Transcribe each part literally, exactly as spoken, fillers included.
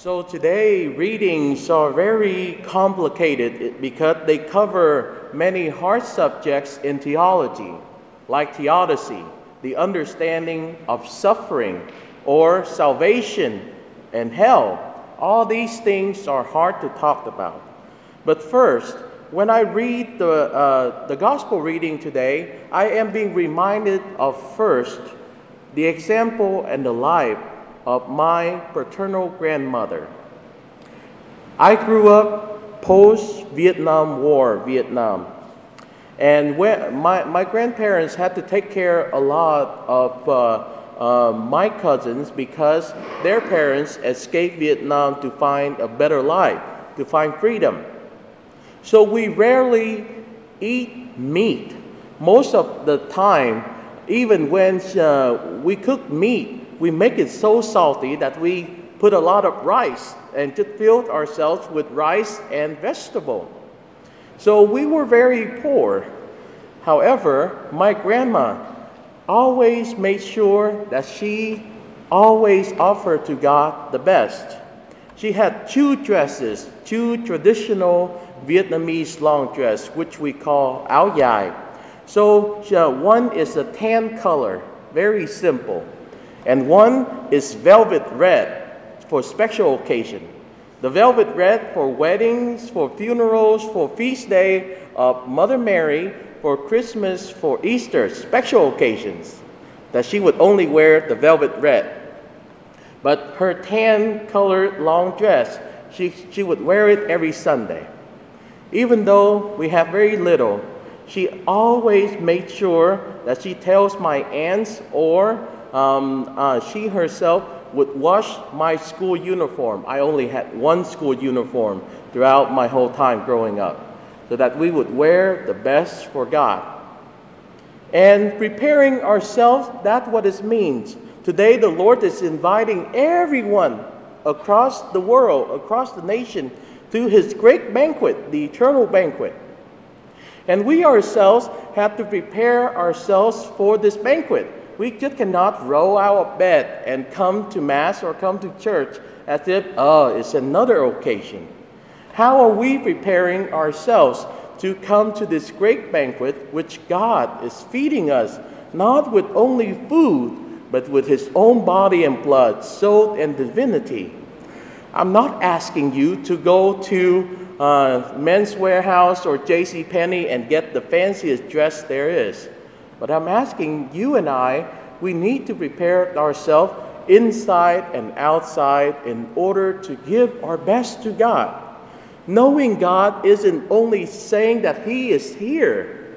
So today readings are very complicated because they cover many hard subjects in theology, like theodicy, the understanding of suffering, or salvation and hell. All these things are hard to talk about. But first, when I read the, uh, the gospel reading today, I am being reminded of first the example and the life of my paternal grandmother. I grew up post-Vietnam War, Vietnam. And when my, my grandparents had to take care a lot of uh, uh, my cousins because their parents escaped Vietnam to find a better life, to find freedom. So we rarely eat meat. Most of the time, even when uh, we cook meat, we make it so salty that we put a lot of rice and just filled ourselves with rice and vegetable. So we were very poor. However, my grandma always made sure that she always offered to God the best. She had two dresses, two traditional Vietnamese long dress, which we call áo dài. So uh, one is a tan color, very simple. And one is velvet red for special occasion. The velvet red for weddings, for funerals, for feast day of Mother Mary, for Christmas, for Easter, special occasions, that she would only wear the velvet red. But her tan colored long dress, she, she would wear it every Sunday. Even though we have very little, she always made sure that she tells my aunts or Um, uh, she herself would wash my school uniform. I only had one school uniform throughout my whole time growing up, so that we would wear the best for God. And preparing ourselves, that's what it means. Today the Lord is inviting everyone across the world, across the nation, to His great banquet, the eternal banquet. And we ourselves have to prepare ourselves for this banquet. We just cannot roll out of bed and come to Mass or come to church as if, oh, it's another occasion. How are we preparing ourselves to come to this great banquet which God is feeding us, not with only food, but with His own body and blood, soul and divinity? I'm not asking you to go to uh, Men's Warehouse or J C Penney and get the fanciest dress there is. But I'm asking you and I, we need to prepare ourselves inside and outside in order to give our best to God. Knowing God isn't only saying that He is here.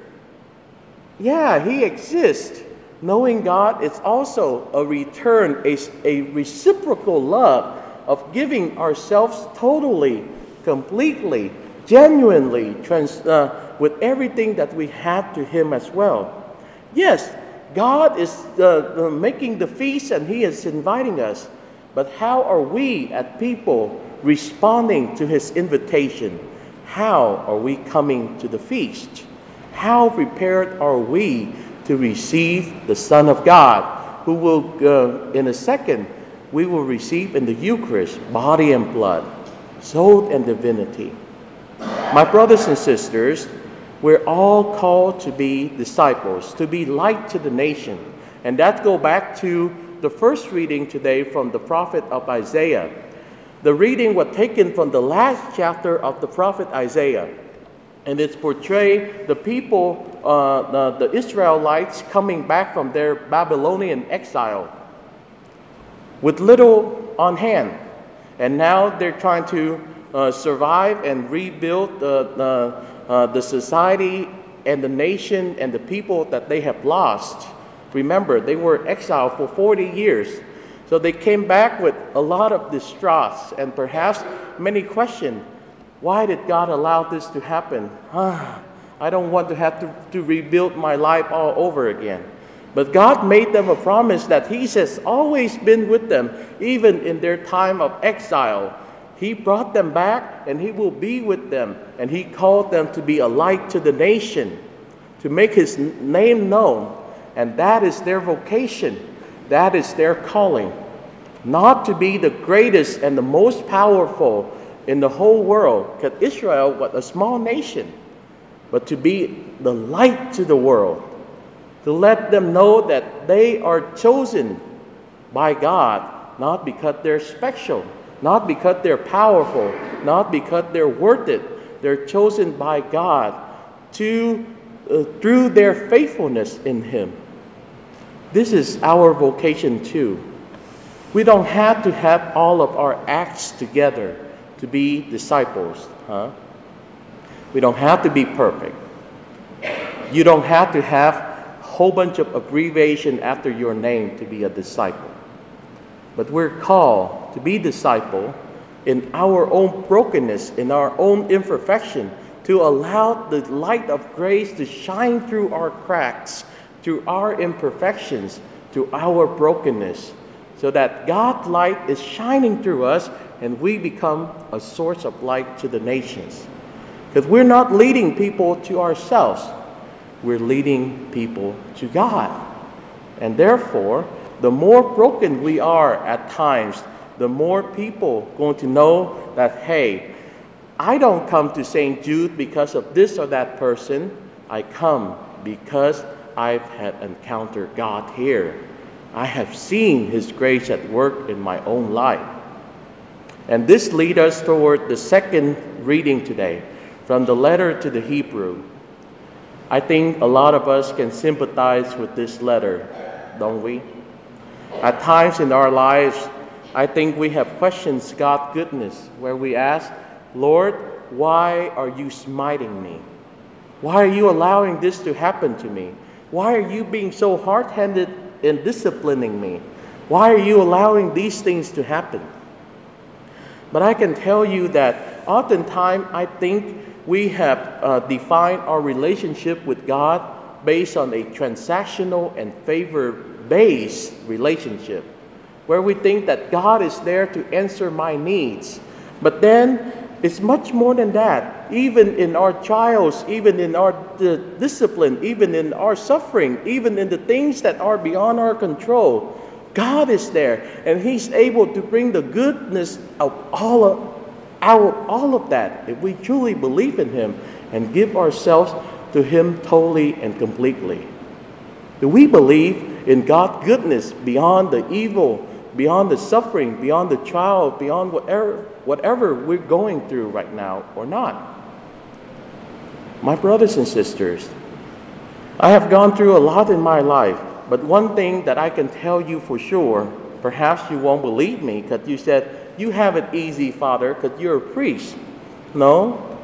Yeah, He exists. Knowing God is also a return, a, a reciprocal love of giving ourselves totally, completely, genuinely, trans, uh, with everything that we have to Him as well. Yes, God is uh, uh, making the feast and He is inviting us. But how are we as people responding to His invitation? How are we coming to the feast? How prepared are we to receive the Son of God, who will, uh, in a second, we will receive in the Eucharist, body and blood, soul and divinity. My brothers and sisters, we're all called to be disciples, to be light to the nation. And that goes back to the first reading today from the prophet of Isaiah. The reading was taken from the last chapter of the prophet Isaiah. And it's portrayed the people, uh, the, the Israelites coming back from their Babylonian exile with little on hand. And now they're trying to uh, survive and rebuild the uh, Uh, the society and the nation and the people that they have lost. Remember, they were exiled for forty years. So they came back with a lot of distress and perhaps many questions. Why did God allow this to happen? Ah, I don't want to have to, to rebuild my life all over again. But God made them a promise that He has always been with them, even in their time of exile. He brought them back, and He will be with them. And He called them to be a light to the nation, to make His name known. And that is their vocation. That is their calling. not to be the greatest and the most powerful in the whole world, because Israel was a small nation, but to be the light to the world, to let them know that they are chosen by God, not because they're special, not because they're powerful, not because they're worth it. They're chosen by God to uh, through their faithfulness in Him. This is our vocation too. We don't have to have all of our acts together to be disciples, huh? We don't have to be perfect. You don't have to have a whole bunch of abbreviation after your name to be a disciple. But we're called to be disciple in our own brokenness, in our own imperfection, to allow the light of grace to shine through our cracks, through our imperfections, through our brokenness, so that God's light is shining through us and we become a source of light to the nations. Because we're not leading people to ourselves, we're leading people to God. And therefore, the more broken we are at times, the more people going to know that, hey, I don't come to Saint Jude because of this or that person. I come because I've had encountered God here. I have seen His grace at work in my own life. And this leads us toward the second reading today from the letter to the Hebrew. I think a lot of us can sympathize with this letter, don't we? At times in our lives, I think we have questioned God's goodness, where we ask, Lord, why are you smiting me? Why are you allowing this to happen to me? Why are you being so hard-handed in disciplining me? Why are you allowing these things to happen? But I can tell you that oftentimes I think we have uh, defined our relationship with God based on a transactional and favor-based relationship, where we think that God is there to answer my needs. But then it's much more than that. Even in our trials, even in our uh, discipline, even in our suffering, even in the things that are beyond our control, God is there, and He's able to bring the goodness of all of, out of all of that if we truly believe in Him and give ourselves to Him totally and completely. Do we believe in God's goodness beyond the evil, beyond the suffering, beyond the trial, beyond whatever, whatever we're going through right now or not? My brothers and sisters, I have gone through a lot in my life, but one thing that I can tell you for sure, perhaps you won't believe me because you said, you have it easy, Father, because you're a priest. No,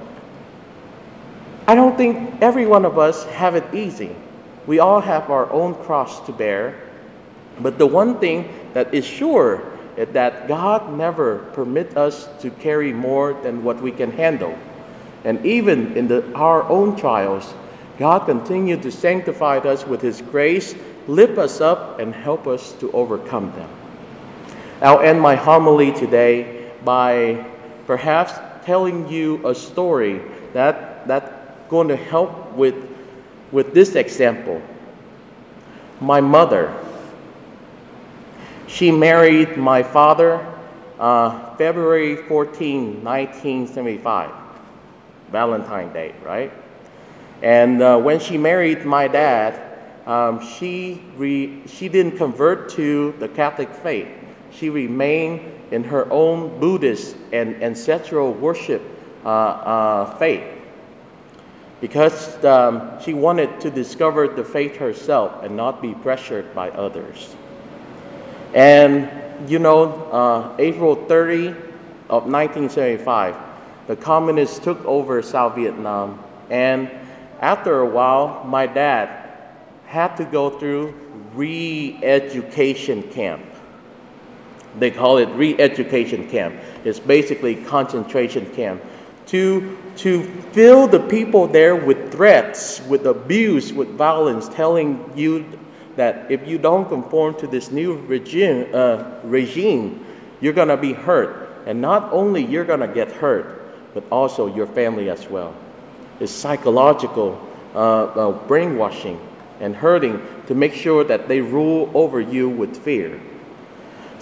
I don't think every one of us have it easy. We all have our own cross to bear. But the one thing that is sure is that God never permits us to carry more than what we can handle. And even in the, our own trials, God continued to sanctify us with His grace, lift us up, and help us to overcome them. I'll end my homily today by perhaps telling you a story that that's going to help with, with this example. My mother, she married my father uh, February fourteenth, nineteen seventy-five, Valentine's Day, right? And uh, when she married my dad, um, she re, she didn't convert to the Catholic faith. She remained in her own Buddhist and ancestral worship uh, uh, faith because um, she wanted to discover the faith herself and not be pressured by others. And you know, uh, April thirtieth of nineteen seventy-five, the communists took over South Vietnam, and after a while, my dad had to go through re-education camp. They call it re-education camp. It's basically concentration camp. To, to fill the people there with threats, with abuse, with violence, telling you that if you don't conform to this new regime, uh, regime, you're going to be hurt. And not only you're going to get hurt, but also your family as well. It's psychological uh, uh, brainwashing and hurting to make sure that they rule over you with fear.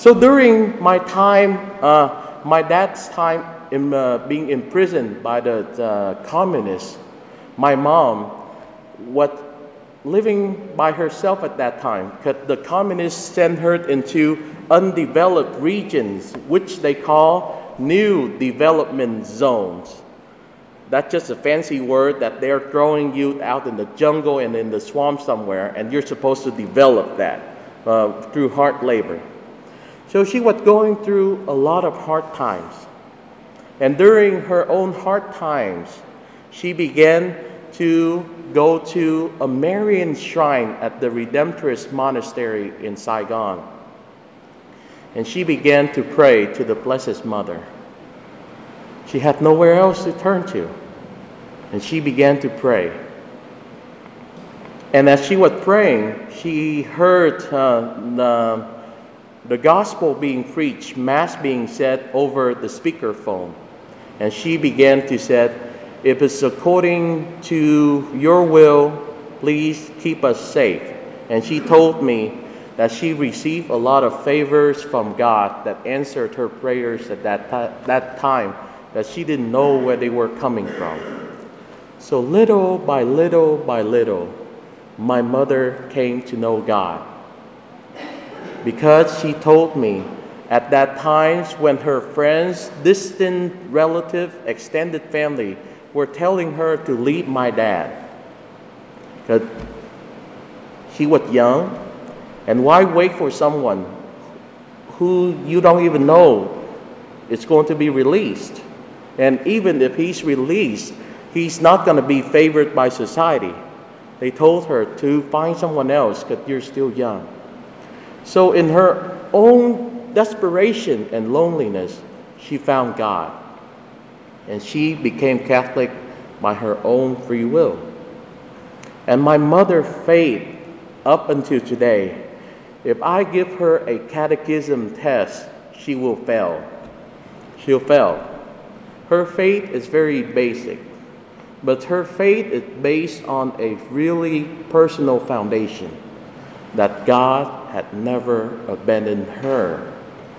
So during my time, uh, my dad's time in uh, being imprisoned by the uh, communists, my mom, what living by herself at that time, because the communists sent her into undeveloped regions, which they call new development zones. That's just a fancy word that they're throwing you out in the jungle and in the swamp somewhere, and you're supposed to develop that uh, through hard labor. So she was going through a lot of hard times. And during her own hard times, she began to go to a Marian shrine at the Redemptorist Monastery in Saigon. And she began to pray to the Blessed Mother. She had nowhere else to turn to. And she began to pray. And as she was praying, she heard uh, the, the gospel being preached, Mass being said over the speakerphone. And she began to say, if it's according to your will, please keep us safe. And she told me that she received a lot of favors from God that answered her prayers at that, ta- that time, that she didn't know where they were coming from. So little by little by little, my mother came to know God. Because she told me at that times when her friends, distant relative, extended family were telling her to leave my dad. Because she was young, and why wait for someone who you don't even know is going to be released? And even if he's released, he's not going to be favored by society. They told her to find someone else because you're still young. So in her own desperation and loneliness, she found God. And she became Catholic by her own free will. And my mother's faith up until today, if I give her a catechism test, she will fail. She'll fail. Her faith is very basic, but her faith is based on a really personal foundation that God had never abandoned her.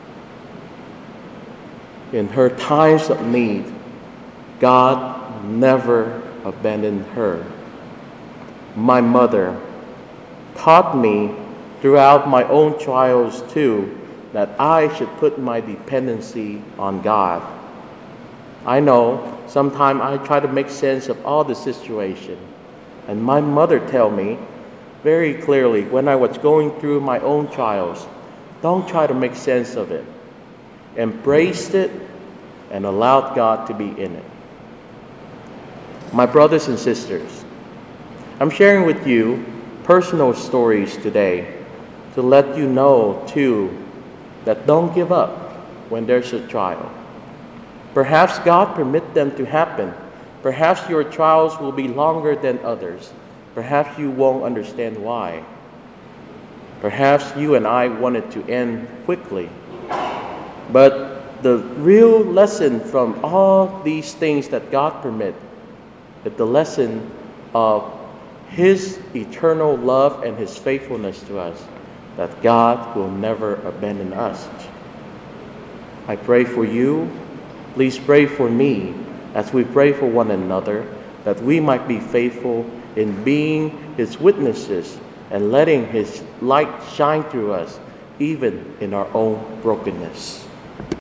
In her times of need, God never abandoned her. My mother taught me throughout my own trials too that I should put my dependency on God. I know sometimes I try to make sense of all the situation, and my mother tell me very clearly when I was going through my own trials, don't try to make sense of it. Embraced it and allowed God to be in it. My brothers and sisters, I'm sharing with you personal stories today to let you know, too, that don't give up when there's a trial. Perhaps God permit them to happen. Perhaps your trials will be longer than others. Perhaps you won't understand why. Perhaps you and I want it to end quickly. But the real lesson from all these things that God permit is the lesson of His eternal love and His faithfulness to us, that God will never abandon us. I pray for you. Please pray for me as we pray for one another, that we might be faithful in being His witnesses and letting His light shine through us, even in our own brokenness.